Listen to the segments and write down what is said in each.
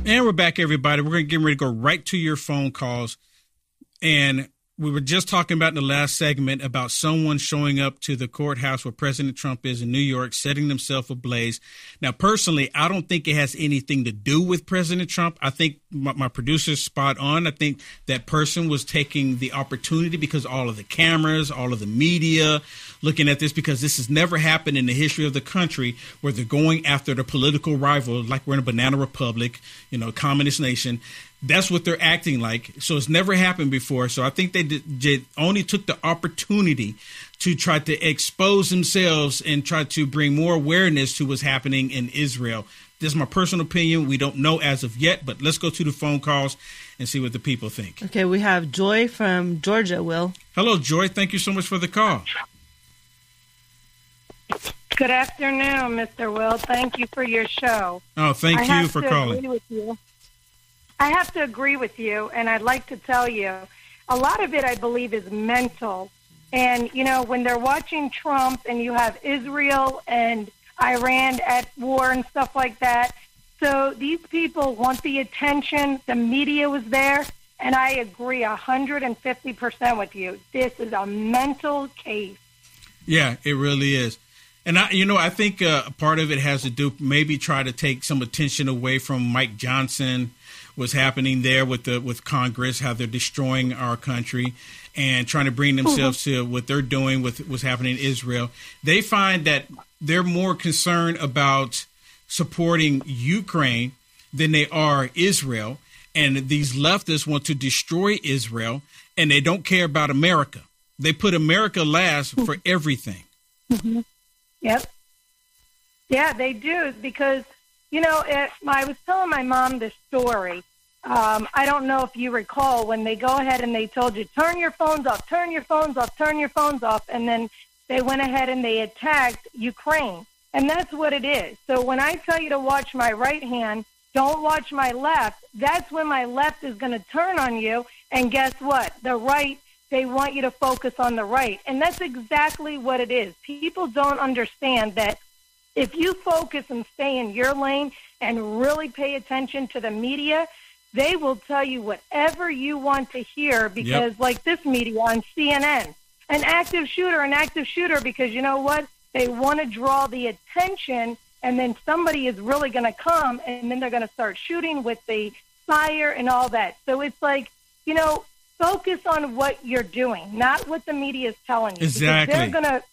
And we're back, everybody. We're going to get ready to go right to your phone calls. And we were just talking about in the last segment about someone showing up to the courthouse where President Trump is in New York, setting themselves ablaze. Now, personally, I don't think it has anything to do with President Trump. I think my producer's spot on. I think that person was taking the opportunity because all of the cameras, all of the media looking at this, because this has never happened in the history of the country where they're going after the political rival, like we're in a banana republic, communist nation. That's what they're acting like. So it's never happened before. So I think they only took the opportunity to try to expose themselves and try to bring more awareness to what's happening in Israel. This is my personal opinion. We don't know as of yet, but let's go to the phone calls and see what the people think. Okay, we have Joy from Georgia, Will. Hello, Joy. Thank you so much for the call. Good afternoon, Mr. Will. Thank you for your show. Oh, thank you for calling. I have to agree with you, and I'd like to tell you, a lot of it, I believe, is mental. And, when they're watching Trump and you have Israel and Iran at war and stuff like that, so these people want the attention. The media was there, and I agree 150% with you. This is a mental case. Yeah, it really is. And, I think part of it has to do maybe try to take some attention away from Mike Johnson, what's happening there with Congress, how they're destroying our country and trying to bring themselves to what they're doing with what's happening in Israel. They find that they're more concerned about supporting Ukraine than they are Israel. And these leftists want to destroy Israel, and they don't care about America. They put America last for everything. Mm-hmm. Yep. Yeah, they do, because I was telling my mom this story. I don't know if you recall when they go ahead and they told you, turn your phones off, turn your phones off, turn your phones off. And then they went ahead and they attacked Ukraine. And that's what it is. So when I tell you to watch my right hand, don't watch my left, that's when my left is going to turn on you. And guess what? The right, they want you to focus on the right. And that's exactly what it is. People don't understand that if you focus and stay in your lane and really pay attention to the media, they will tell you whatever you want to hear, because like this media on CNN, an active shooter, because you know what? They want to draw the attention, and then somebody is really going to come, and then they're going to start shooting with the fire and all that. So it's like, focus on what you're doing, not what the media is telling you. Exactly. They're going to,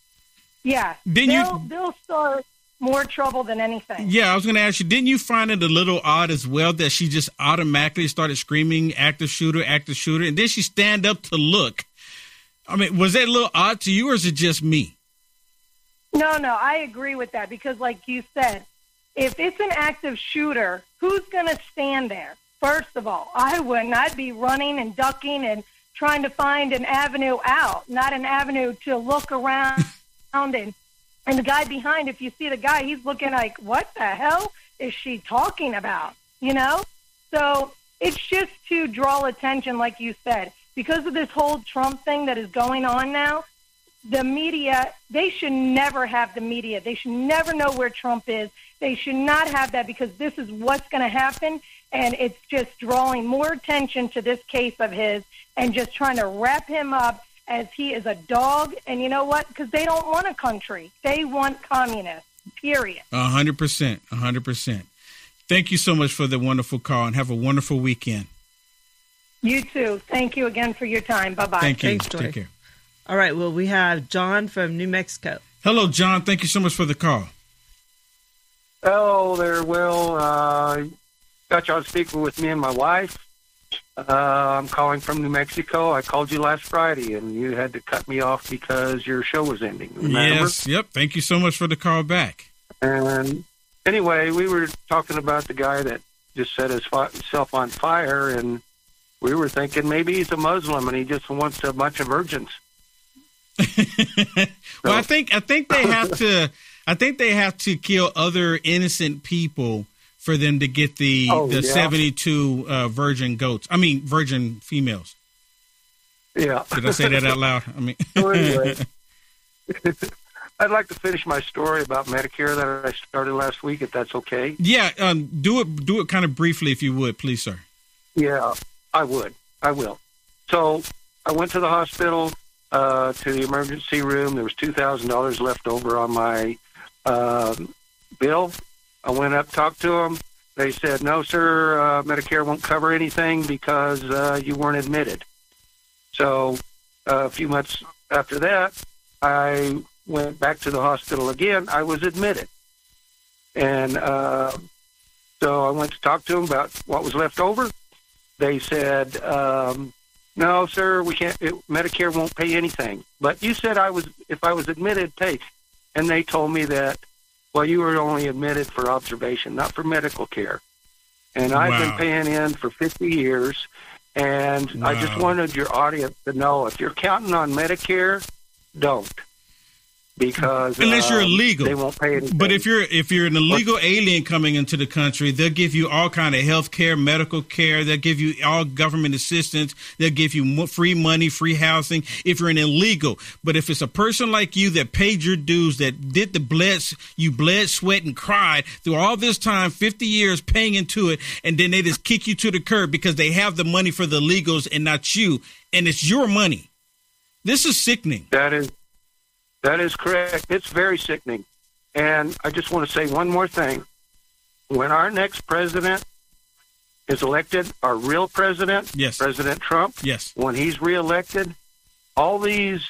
they'll start more trouble than anything. Yeah, I was going to ask you, didn't you find it a little odd as well that she just automatically started screaming active shooter, and then she stand up to look? I mean, was that a little odd to you, or is it just me? No, I agree with that, because like you said, if it's an active shooter, who's going to stand there? First of all, I wouldn't. I'd be running and ducking and trying to find an avenue out, not an avenue to look around and the guy behind, if you see the guy, he's looking like, what the hell is she talking about? So it's just to draw attention, like you said, because of this whole Trump thing that is going on now. The media, they should never have the media. They should never know where Trump is. They should not have that, because this is what's going to happen, and it's just drawing more attention to this case of his and just trying to wrap him up as he is a dog. And you know what? Because they don't want a country. They want communists, period. 100%. Thank you so much for the wonderful call, and have a wonderful weekend. You too. Thank you again for your time. Bye-bye. Thank you. Thanks, Joy. Take care. All right. Well, we have John from New Mexico. Hello, John. Thank you so much for the call. Hello there, Will. Got you on speaker with me and my wife. I'm calling from New Mexico. I called you last Friday, and you had to cut me off because your show was ending. Remember? Yes. Yep. Thank you so much for the call back. And anyway, we were talking about the guy that just set himself on fire, and we were thinking maybe he's a Muslim and he just wants a bunch of virgins. Well, I think they have to. I think they have to kill other innocent people for them to get the 72 virgin females. Yeah. Did I say that out lound? I mean, so anyway, I'd like to finish my story about Medicare that I started last week, if that's okay. Yeah, do it kind of briefly, if you would, please, sir. Yeah, I will. So I went to the hospital, to the emergency room. There was $2,000 left over on my bill. I went up, talked to them. They said, no, sir, Medicare won't cover anything because you weren't admitted. So a few months after that, I went back to the hospital again. I was admitted. And so I went to talk to them about what was left over. They said, no, sir, we can't. Medicare won't pay anything. But you said if I was admitted, pay. And they told me that, well, you were only admitted for observation, not for medical care. And I've been paying in for 50 years. And I just wanted your audience to know, if you're counting on Medicare, don't. Because unless you're illegal, they won't pay anything. But if you're an illegal alien coming into the country, they'll give you all kind of health care, medical care. They'll give you all government assistance. They'll give you free money, free housing. If you're an illegal, but if it's a person like you that paid your dues, that did you bled, sweat, and cried through all this time, 50 years paying into it, and then they just kick you to the curb because they have the money for the illegals and not you, and it's your money. This is sickening. That is correct. It's very sickening. And I just want to say one more thing. When our next president is elected, our real president, yes, President Trump, yes, when he's reelected, all these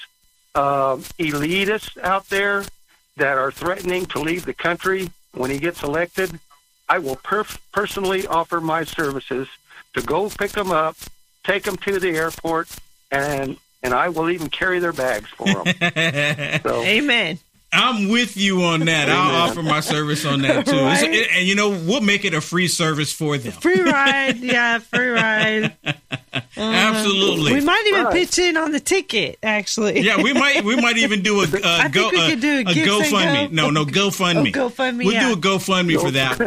elitists out there that are threatening to leave the country, when he gets elected, I will personally offer my services to go pick them up, take them to the airport, and I will even carry their bags for them. So, amen. I'm with you on that. Amen. I'll offer my service on that, too. Right? And, we'll make it a free service for them. Free ride. Yeah, free ride. Absolutely. We might even pitch in on the ticket, actually. Yeah, we might even do a GoFundMe. No, GoFundMe. GoFundMe, We'll do a GoFundMe for that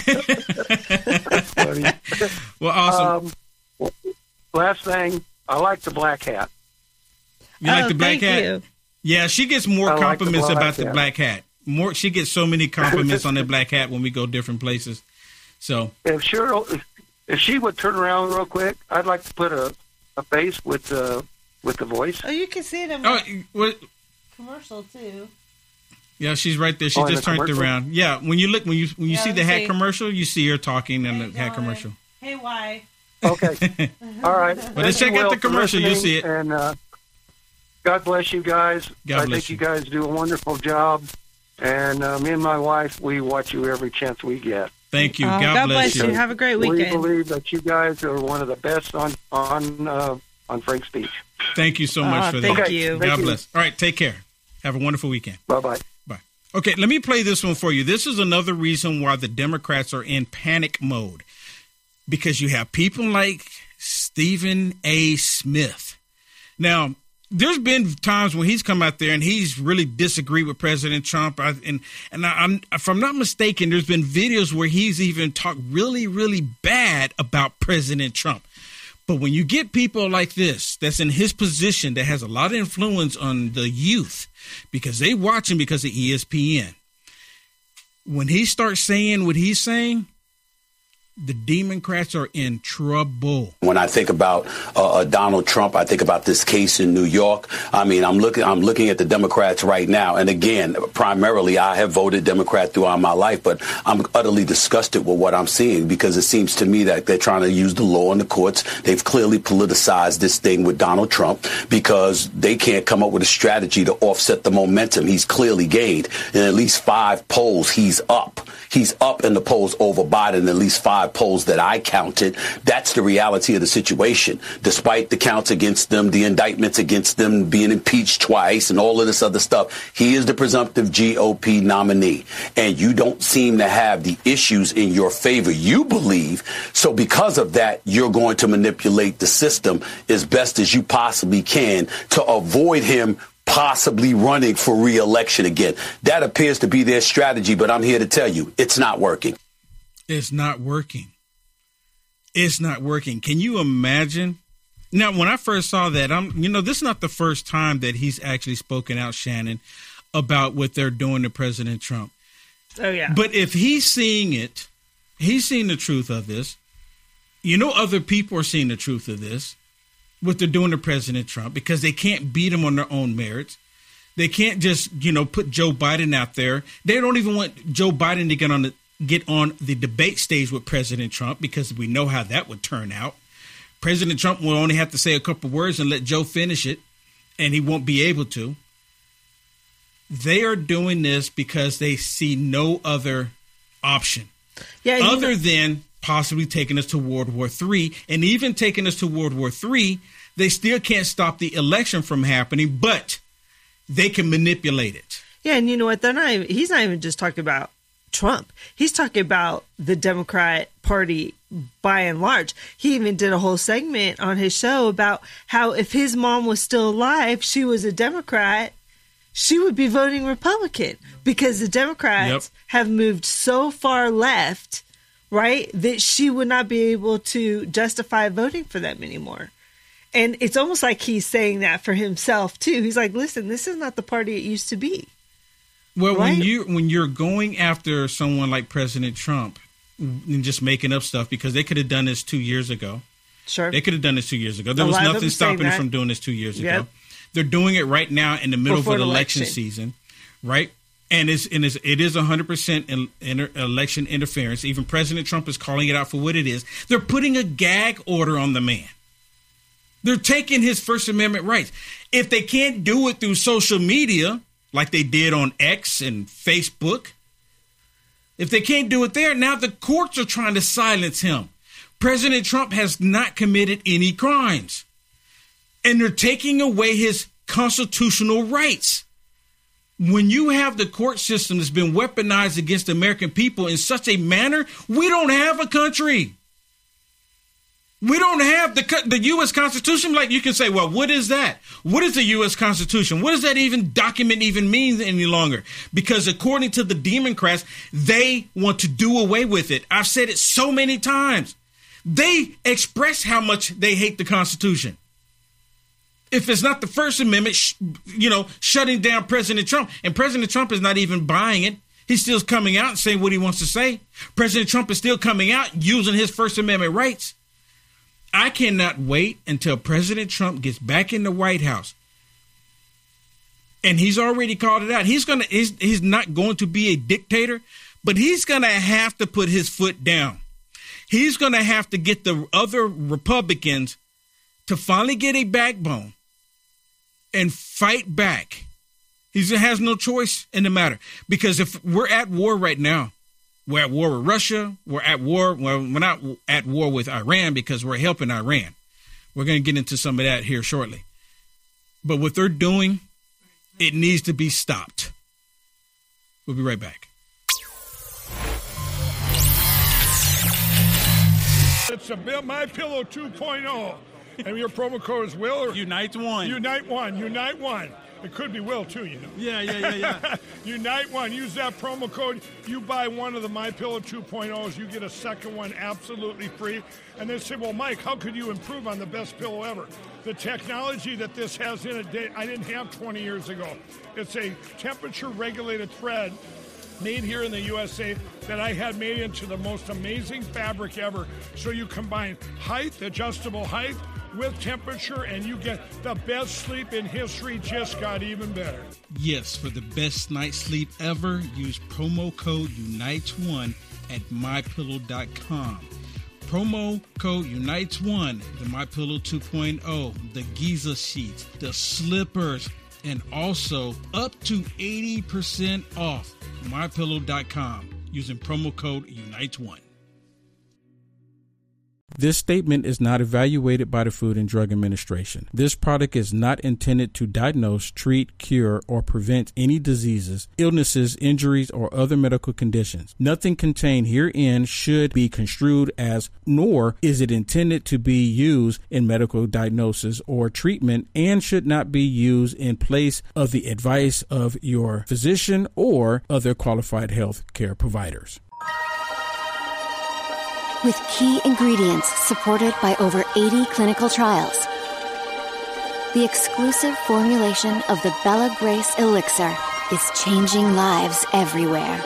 one. That's funny. Well, awesome. Last thing, I like the black hat. You like the black hat? You. Yeah, she gets more compliments about the black hat. She gets so many compliments on the black hat when we go different places. So if she would turn around real quick, I'd like to put a face with the voice. Oh, you can see it in commercial too. Yeah, she's right there. She just turned around. Yeah, when you see the hat commercial, you see her talking in the hat commercial. Hey, why? Okay, all right. But let's check out the commercial. You'll see it. And God bless you guys. I think you guys do a wonderful job. And me and my wife, we watch you every chance we get. Thank you. God bless you. Have a great weekend. We believe that you guys are one of the best on Frank's Speech. Thank you so much for that. Thank you. God bless. All right, take care. Have a wonderful weekend. Bye-bye. Bye. Okay, let me play this one for you. This is another reason why the Democrats are in panic mode. Because you have people like Stephen A. Smith. Now, there's been times when he's come out there and he's really disagreed with President Trump. If I'm not mistaken, there's been videos where he's even talked really, really bad about President Trump. But when you get people like this, that's in his position, that has a lot of influence on the youth because they watch him because of ESPN. When he starts saying what he's saying, the Democrats are in trouble. When I think about Donald Trump, I think about this case in New York. I mean, I'm looking at the Democrats right now. And again, primarily, I have voted Democrat throughout my life, but I'm utterly disgusted with what I'm seeing because it seems to me that they're trying to use the law in the courts. They've clearly politicized this thing with Donald Trump because they can't come up with a strategy to offset the momentum he's clearly gained. In at least 5 polls, he's up. He's up in the polls over Biden, at least 5 polls that I counted. That's the reality of the situation. Despite the counts against them, the indictments against them, being impeached twice and all of this other stuff, he is the presumptive GOP nominee. And you don't seem to have the issues in your favor, you believe. So because of that, you're going to manipulate the system as best as you possibly can to avoid him possibly running for re-election again. That appears to be their strategy, but I'm here to tell you, it's not working. It's not working. It's not working. Can you imagine? Now, when I first saw that, this is not the first time that he's actually spoken out, Shannon, about what they're doing to President Trump. Oh, yeah. But if he's seeing it, he's seeing the truth of this. Other people are seeing the truth of this, what they're doing to President Trump, because they can't beat him on their own merits. They can't just, put Joe Biden out there. They don't even want Joe Biden to get on the debate stage with President Trump, because we know how that would turn out. President Trump will only have to say a couple words and let Joe finish it, and he won't be able to. They are doing this because they see no other option other than possibly taking us to World War III. And even taking us to World War III, they still can't stop the election from happening, but they can manipulate it. Yeah, and you know what? He's not even just talking about Trump. He's talking about the Democrat Party by and large. He even did a whole segment on his show about how if his mom was still alive, she was a Democrat, she would be voting Republican, because the Democrats have moved so far left, right, that she would not be able to justify voting for them anymore. And it's almost like he's saying that for himself, too. He's like, listen, this is not the party it used to be. Well, right? when you're going after someone like President Trump and just making up stuff, because they could have done this 2 years ago. Sure. They could have done this 2 years ago. There was nothing stopping them from doing this 2 years ago. They're doing it right now in the middle of an election season, right? And it is 100% election interference. Even President Trump is calling it out for what it is. They're putting a gag order on the man. They're taking his First Amendment rights. If they can't do it through social media, like they did on X and Facebook, if they can't do it there, now the courts are trying to silence him. President Trump has not committed any crimes. And they're taking away his constitutional rights. When you have the court system that's been weaponized against the American people in such a manner, we don't have a country. We don't have the U.S. Constitution. Like, you can say, well, what is that? What is the U.S. Constitution? What does that document even mean any longer? Because according to the Democrats, they want to do away with it. I've said it so many times. They express how much they hate the Constitution. If it's not the First Amendment, shutting down President Trump, and President Trump is not even buying it. He's still coming out and saying what he wants to say. President Trump is still coming out using his First Amendment rights. I cannot wait until President Trump gets back in the White House. And he's already called it out. He's not going to be a dictator, but he's going to have to put his foot down. He's going to have to get the other Republicans to finally get a backbone and fight back. He has no choice in the matter, because if we're at war right now, we're at war with Russia. We're at war. Well, we're not at war with Iran because we're helping Iran. We're going to get into some of that here shortly. But what they're doing, it needs to be stopped. We'll be right back. It's a MyPillow 2.0. And your promo code is Will? Or Unite1. Unite1. It could be Will, too, Yeah. Unite1. Use that promo code. You buy one of the MyPillow 2.0s, you get a second one absolutely free. And they say, well, Mike, how could you improve on the best pillow ever? The technology that this has in it, I didn't have 20 years ago. It's a temperature-regulated thread made here in the USA that I had made into the most amazing fabric ever. So you combine height, adjustable height, with temperature, and you get the best sleep in history. Just got even better. Yes, for the best night's sleep ever, use promo code UNITES1 at MyPillow.com. Promo code UNITES1, the MyPillow 2.0, the Giza sheets, the slippers, and also up to 80% off MyPillow.com using promo code UNITES1. This statement is not evaluated by the Food and Drug Administration. This product is not intended to diagnose, treat, cure, or prevent any diseases, illnesses, injuries, or other medical conditions. Nothing contained herein should be construed as, nor is it intended to be used in medical diagnosis or treatment, and should not be used in place of the advice of your physician or other qualified health care providers. With key ingredients supported by over 80 clinical trials. The exclusive formulation of the Bella Grace Elixir is changing lives everywhere.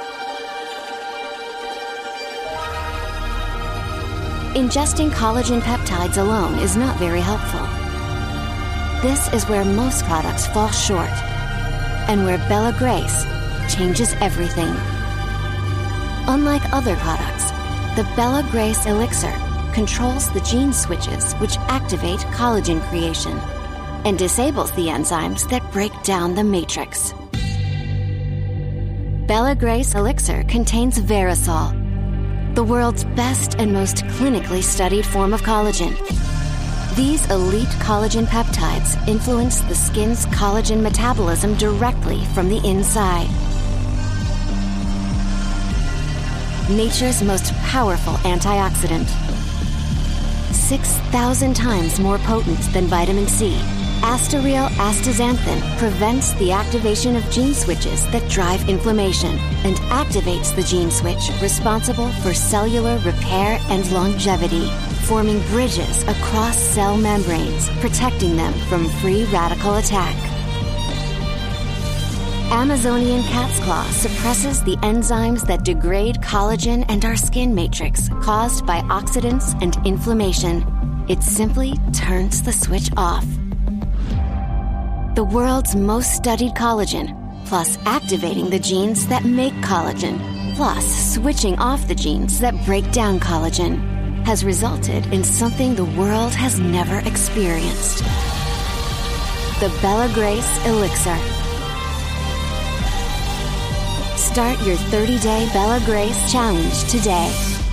Ingesting collagen peptides alone is not very helpful. This is where most products fall short, and where Bella Grace changes everything. Unlike other products, the Bella Grace Elixir controls the gene switches which activate collagen creation and disables the enzymes that break down the matrix. Bella Grace Elixir contains Verisol, the world's best and most clinically studied form of collagen. These elite collagen peptides influence the skin's collagen metabolism directly from the inside. Nature's most powerful antioxidant. 6,000 times more potent than vitamin C, Astareal astaxanthin prevents the activation of gene switches that drive inflammation and activates the gene switch responsible for cellular repair and longevity, forming bridges across cell membranes, protecting them from free radical attack. Amazonian cat's claw suppresses the enzymes that degrade collagen and our skin matrix caused by oxidants and inflammation. It simply turns the switch off. The world's most studied collagen, plus activating the genes that make collagen, plus switching off the genes that break down collagen, has resulted in something the world has never experienced. The Bella Grace Elixir. Start your 30-day Bella Grace challenge today.